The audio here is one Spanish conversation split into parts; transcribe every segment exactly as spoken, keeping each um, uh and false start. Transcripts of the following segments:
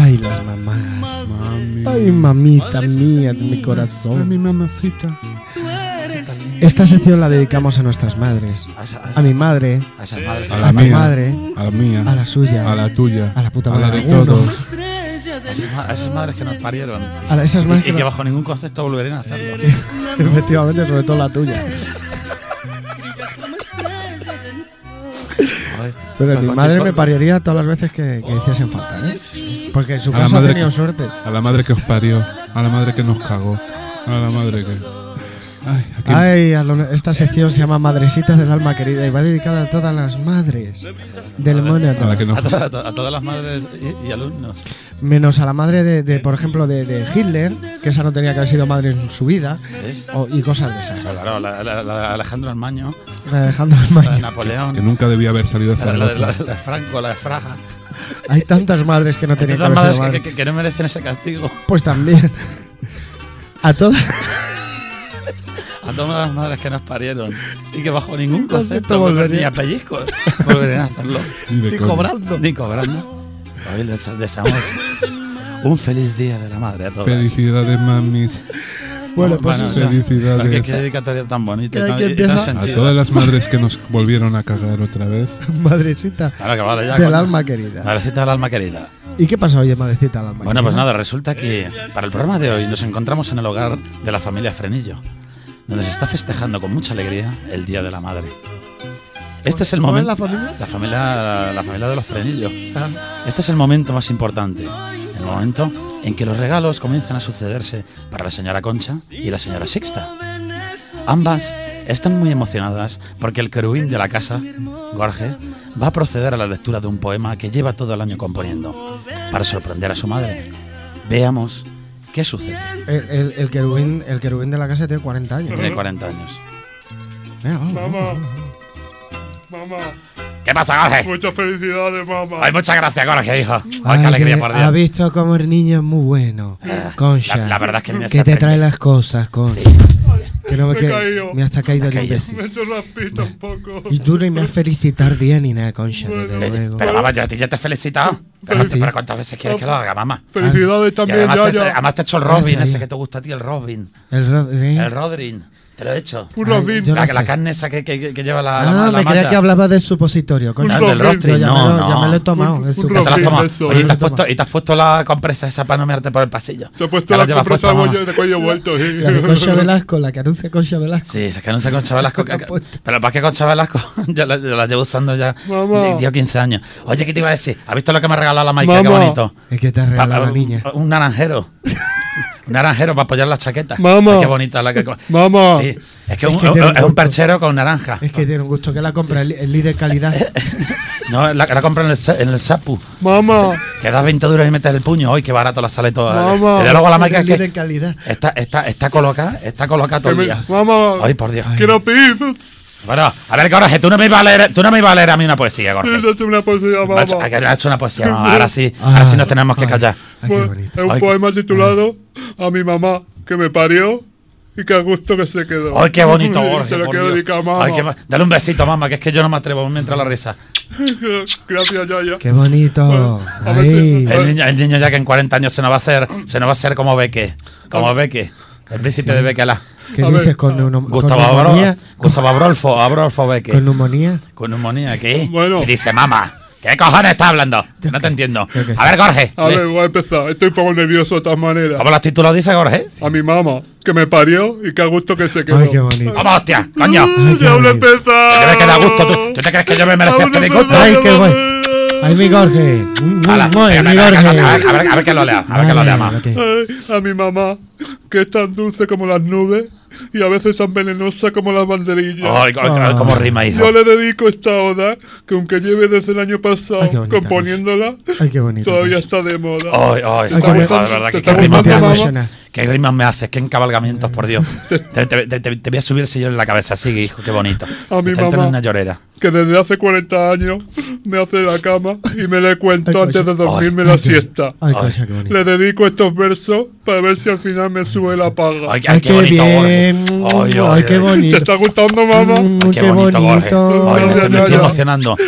Ay, las mamás. Mami. Ay, mamita mía de mi corazón. Ay, mi mamacita. Esta sección la dedicamos a nuestras madres. A, esa- a- A mi madre, a esas madres. A a la tu mía. madre, A la mía. a la suya, A la tuya. a la puta A la madre de de alguno. todos. A esas, ma- a esas madres que nos parieron. a esas madres Y, y que que no- bajo ningún concepto volverían a hacerlo. efectivamente, sobre todo la tuya. Ay, Pero pues mi cualquier madre me cosa- pariría todas las veces que, que hiciesen falta, ¿eh? Porque en su A la caso ha madre tenido que- suerte. A la madre que os parió. A la madre que nos cagó. A la madre que. Ay, aquí. Ay, a lo- esta sección se llama Madresitas del Alma Querida y va dedicada a todas las madres del mundo. A la que nos. A, to- a to- a todas las madres y, y alumnos. Menos a la madre de, de, por ejemplo, de, de Hitler, que esa no tenía que haber sido madre en su vida, ¿Ves? o- y cosas de esas. Claro, la, la- la de Alejandro Almaño, La de Alejandro la de Almaño. Que Napoleón, nunca debía haber salido de la, de- la, de- la, Zaragoza. de- la de Franco, la de Fraga. Hay tantas madres que no tenían que Todas haber madres sido que, madres. que- que no merecen ese castigo. Pues también. A todas. A todas las madres que nos parieron y que bajo ningún Concepto concepto, volvería- ni a pellizcos, volverían a hacerlo. Ni de Y coña. cobrando. Ni cobrando. Hoy les deseamos un feliz día de la madre a todas. Felicidades, mamis. Bueno, pues Bueno, eso. ya. Felicidades. Qué, qué dedicatoria tan bonita y Que tan, hay que y tan empezar- A sentida. todas las madres que nos volvieron a cagar otra vez. Madrecita Claro que vale, ya. del coño. alma querida. Madrecita del alma querida. ¿Y qué pasa hoy en Madrecita del Alma Bueno, pues querida? nada, resulta que para el programa de hoy nos encontramos en el hogar de la familia Frenillo, donde se está festejando con mucha alegría el Día de la Madre. Este es el ¿Cómo es momento. la familia? La familia, la familia de los Frenillo. Ah, Este es el momento más importante. El momento en que los regalos comienzan a sucederse para la señora Concha y la señora Sixta. Ambas están muy emocionadas porque el querubín de la casa, Jorge, va a proceder a la lectura de un poema que lleva todo el año componiendo para sorprender a su madre. Veamos qué sucede. el, el, el querubín, el querubín de la casa tiene cuarenta años. Tiene cuarenta años. Mira, vamos, Mamá, vamos. mamá, ¿Qué pasa, Jorge? muchas felicidades, mamá. Ay, muchas gracias, Jorge, hijo. Ay, Ay, qué alegría, que por ha Dios. visto como el niño es muy bueno. Concha. La, la verdad es que me que te trae las cosas, Concha. Sí. Que no me, Me he que- caído. me hasta caído el Me he caído. imbécil. Me he hecho raspita un poco. Y tú ni me has felicitar día ni nada, Concha, desde Bueno, luego. Pero mamá, yo a ti ya te he felicitado. Pero, Sí. pero ¿cuántas veces quieres que lo haga, mamá? Felicidades Y también, además, te, Yaya. te- además te he hecho el Robin, Gracias, ese ya. que te gusta a ti, el Robin. El ro- ¿eh? El Rodrin. Te lo he hecho. Un Ay, Robin. yo La, no la sé. carne esa que, que, que lleva la, la, Ah, la me creía malla. que hablaba del supositorio, Concha. Ah, del Robin. Rostrin, Yo ya, no, me lo, no. ya me lo he tomado. Un- es un su- ¿Qué te la has Robin, tomado? eso, Oye, eh. ¿te has, puesto, y te has puesto la compresa esa para no mirarte por el pasillo. Se ha puesto ¿Te la llevas compresa puesta, mamá? de cuello vuelto. sí. La de Concha Velasco, la que anuncia Concha Velasco. Sí, es que no sé Concha Velasco. que- La que- ha puesto. pero para que Concha Velasco ya la, ya la llevo usando ya Mamá. dio quince años. Oye, ¿qué te iba a decir? ¿Has visto lo que me ha regalado la Maika? Qué Mamá. bonito. Es que te ha Pa- regalado la un- niña. Un naranjero. Un naranjero para apoyar la chaqueta. Mamá. Ay, qué bonita la que. Mamá. Sí, es que Es un- que tiene un es un gusto. perchero con naranja. Es que tiene un gusto que la compra el, el líder calidad. No, la, la compro en el, sa- en el Sapu. Mamá. Que das veinte duros y metes el puño. ¡Ay, qué barato la sale toda! Mamá. Desde luego la Maika el es líder que calidad. está, está, está colocada, está colocada todo que el me- día. Mamá. Ay, por Dios. Quiero pip. Bueno, a ver, Jorge, tú no me ibas a leer, tú no me ibas a leer a mí una poesía, Jorge. He hecho una poesía, mamá. Macho, que no has hecho una poesía, mamá. Ahora sí, ahora sí nos tenemos que Ay, callar. Ay, qué Pues, bonito. es un Ay, poema titulado A mi mamá, que me parió y que a gusto que se quedó. Ay, qué bonito, Jorge. Te lo por quiero Dios. dedicar, mamá. Ay, qué ma- Dale un besito, mamá, que es que yo no me atrevo, me entra la risa. Gracias, Yaya. Qué bonito. A ver si- Ay. El niño, el niño ya que en cuarenta años se nos va a hacer, se nos va a hacer como Beque, como Beque, el príncipe de Bequelá. ¿Qué A ver. dices con, neumo- con Gustavo neumonía? Abro, Gustavo Abrolfo, Abrolfo Beque. ¿Con neumonía? Con neumonía, ¿qué? Bueno. Y dice, mamá, ¿qué cojones estás hablando? No te entiendo. Creo que sí. A ver, Jorge. A lee. ver, voy a empezar. Estoy un poco nervioso de todas maneras. ¿Cómo lo has titulado, dice Jorge? A mi mamá, que me parió y que a gusto que se quedó. Ay, qué bonito. ¿Cómo, hostia? Coño. Ay, qué Ya aún bonito. empezar. ¿Tú crees que da gusto? ¿Tú, tú te crees que yo me merezco este disgusto? Ay, qué guay. Ay, mi Jorge. Mm, Hala, mm, venga, ay, mi venga, venga, Jorge. venga, a ver, a ver que lo lea, a ver que lo lea más. Vale, ok. Ay, a mi mamá, que es tan dulce como las nubes y a veces tan venenosa como las banderillas. Ay, co- co- cómo rima, hijo. Yo le dedico esta oda, que aunque lleve desde el año pasado Ay, qué bonita, componiéndola, Ay, qué bonito. todavía está de moda. Ay, ay, Ay, ay, qué de bonito. verdad, ¿Te que está qué rimas me gustando, haces. mamá? Emociona. Qué rimas me haces, qué encabalgamientos, por Dios. Te, te- te- te- te voy a subir el sillón en la cabeza, sigue, hijo, qué bonito. A mi Está entrando mamá. en una llorera. Que desde hace cuarenta años me hace la cama y me le cuento Ay, antes de coño. dormirme Ay, la Ay, qué- siesta. Ay, Ay. cosa, qué bonito. Le dedico estos versos para ver si al final me sube la paga. Ay, Ay, qué bonito, bien. Jorge. Ay, Ay, ay, qué ay. bonito. ¿Te está gustando, mamá? Mm, Ay, qué qué bonito, Jorge. bonito. Ay, me estoy, me estoy Ya, ya. emocionando.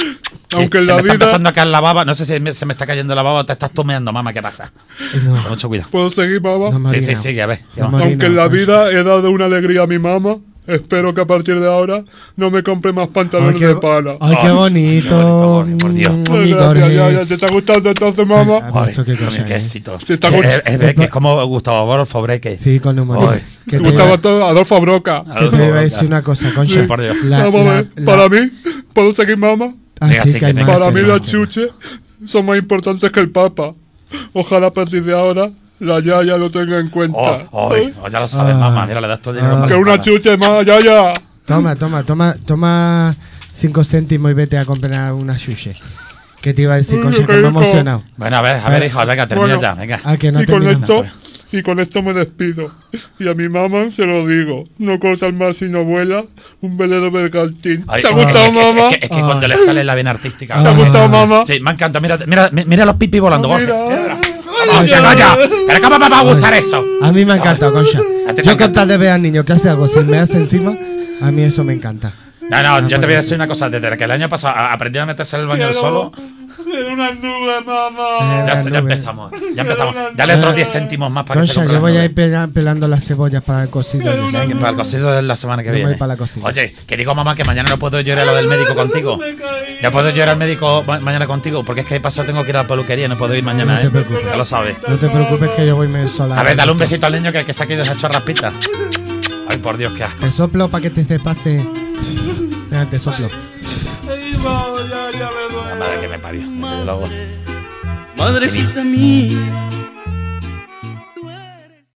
Sí, Aunque en se la me está vida empezando a caer la baba. No sé si me- se me está cayendo la baba o te estás tomeando, mamá. ¿Qué pasa? No, Con mucho cuidado. puedo seguir, mamá. no me Sí, sí, orina. sí, a ver. No va. me- Aunque en Marina, la pues. vida he dado una alegría a mi mamá, espero que a partir de ahora no me compre más Ay, pantalones qué, de pana. ay, qué Ay, bonito. qué bonito, por Dios. Mm, Ay, mi gracias, Jorge. ya, ya. ¿Te está gustando entonces, mamá? Ay, Ay, esto qué coño, cosa qué es. éxito. Te está Eh, gust- eh, eh, ve que es como Gustavo Adolfo Breque. Sí, con humor. Ay. Que ¿Te te, gustaba iba, todo? Adolfo Broca. que te iba a decir una cosa, Concha. Sí, por Dios. La- Vamos a la- ver, la- para mí, ¿puedo seguir, mamá? Ah, Venga, sí, sí, que hay que más, Para sí, mí más, las que más. chuches son más importantes que el papa. Ojalá a partir de ahora la yaya lo tenga en cuenta. Oh, ay, oh, ya lo sabes, Ah. mamá. Mira, le das todo el dinero Ah. para Que que una paga. chuche más, yaya. Toma, toma, toma, toma cinco céntimos y vete a comprar una sushi. ¿Qué te iba a decir, Uy, Concha? qué Que me he rico. emocionado. Bueno, a ver, a ver, Vale. hijo, venga, termina Bueno. ya, venga. Ah, que no y con termina. esto, pues. y con esto me despido. Y a mi mamá se lo digo. No cortas más sino vuela un velero bergantín. Ay, ¿Te ha es- gustado, es, que- mamá? Es que, es que cuando Ay. le sale la vena artística. Ay. ¿Te ha gustado, mamá? Sí, me encanta. Mira, mira, mira los pipis volando, Jorge. Mira. Mira. Ay, Vamos, ya, ay, calla. ay. Pero ¿cómo me va a gustar eso? A mí me ha encantado, Concha. A ti te Yo encanta. con tal de ver al niño que hace algo sin me hace encima, a mí eso me encanta. No, no, yo te voy a decir una cosa. Desde que el año pasado a- aprendí a meterse en el baño él Quiero- solo, quiero unas nubes, mamá. Eh, ya, las ya nubes. empezamos. Ya empezamos. Dale otros diez céntimos más para que se Concha, compre yo voy las a ir nubes. pela- pelando las cebollas para el cocido. Quiero yo una sé. Venga, para el cocido de la semana que Yo voy viene. para la cocina. Oye, que digo, mamá, que mañana no puedo yo ir a lo del médico contigo. Me caí. Ya puedo yo ir al médico ma- mañana contigo, porque es que pasado tengo que ir a la peluquería, no puedo ir mañana, No te ¿eh? preocupes. Ya lo sabes. No te preocupes que yo voy me sola. A ver, dale un besito al niño que, que se ha caído esa chorraspita. Ay, por Dios, qué asco. Te soplo para que te se pase. Venga, te soplo. Ay, mamá, ya, ya me duele. La madre que me parió, desde luego. Madrecita mía,